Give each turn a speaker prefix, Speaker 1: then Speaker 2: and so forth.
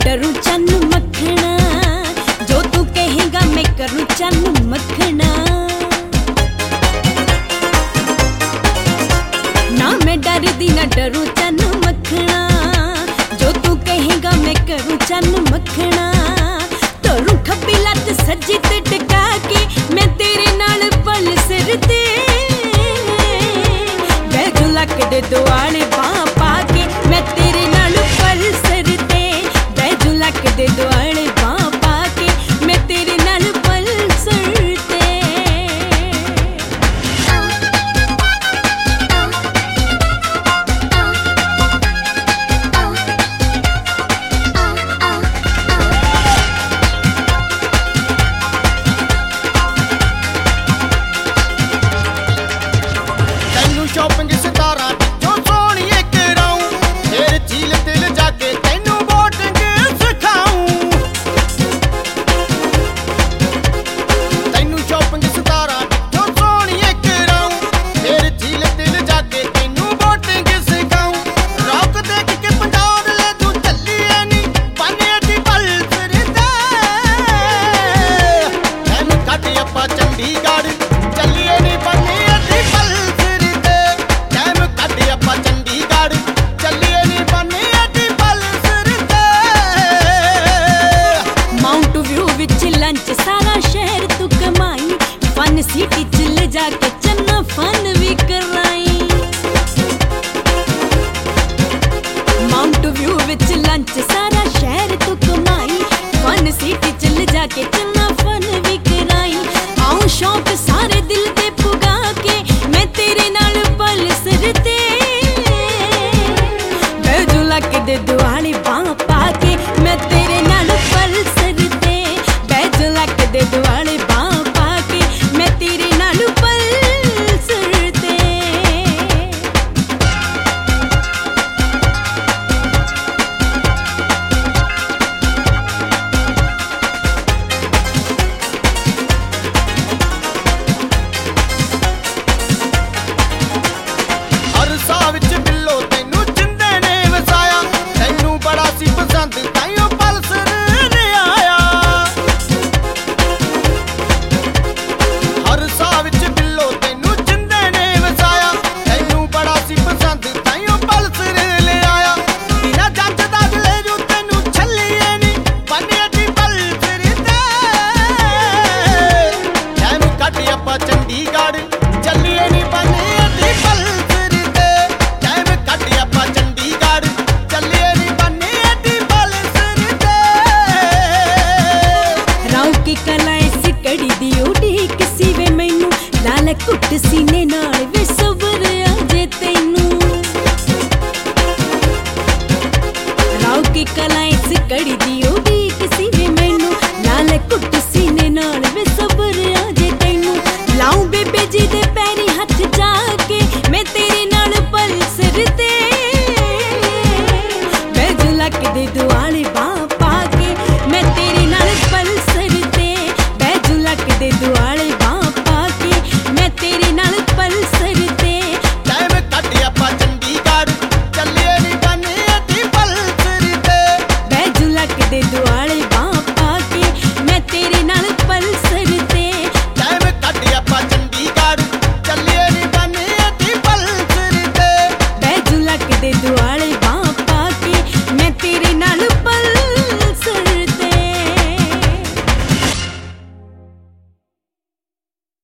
Speaker 1: डरूं चन्न मखना, जो तू कहेगा मैं करूं चन्न मखना। ना मैं डरदी ना डरूं चन्न मखना, जो तू कहेगा मैं करूं चन्न मखना। तोरू खब्बी लत सज्जी ते टिका के मैं तेरे नाल पल सिर ते, बैजू लक दे दुआले बां पा के मैं तेरे नाल पल सिर ते, बैजू लक दे दुआले बां पा के मैं तेरे नाल पल सिर ते।
Speaker 2: शॉपिंग सितारा जो सोनी कराऊं, फिर झील दिल जाके तैनू बोटिंग सिखाऊं। तैनू शॉपिंग सितारा जो सोनी कराऊं, फिर झील दिल जाके तैनू बोटिंग सिखाऊं। रॉक देख के पंजाब ले तू चली नी बने दी पल सिर ते, तैनू कट अपा चंडीगढ़ चलिए नी बने दी पल
Speaker 1: लंच सारा शहर तू कमाई, फन सिटी चिल जाके चन्ना फन भी कराई। माउंट व्यू विच लंच सारा शहर तू कमाई, फन सिटी चिल जाके चन्ना फन भी कराई। आऊं शौक सारे दिल ते पुगा के मैं तेरे नाल पल सिर ते, बैजू लक दे दुआले बां पा के मैं तेरे नाल पल सिर ते, लक दे दुआले बां पा के मैं तेरे नाल पल सिर ते।
Speaker 2: हर साह विच बिल्लो तैनू जिंदे ने वसाया, तैनू बड़ा सी पसंद ताइयों पल सिर ने आया। हर साह विच बिल्लो तैनू जिंदे ने वसाया, तैनू बड़ा सी पसंद ताइयों पल सिर ले आया। बिना जंज दा ले जू तैनू छल्लिए नी बने दी पल सिर ते, तैनू कट अपा चंडीगढ़ चलिए नी बने दी पल सिर ते, तैनू कट अपा चंडीगढ़ चलिए नी बने दी पल सिर ते।
Speaker 1: राव की कलाएं सिकड़ी दी उड़ीक सी वे मैनू, लाल कुट सीने नाल वे सबर आजे तैनू। राव की कलाएं सिकड़ी दी उड़ीक सी वे मैनू, लाल कुट सीने नाल वे सबर आजे तैनू। लाऊं बेबे जी दे पैरी हथ जाके मैं तेरे नाल पल सिर ते, बैजू लक दे दुआ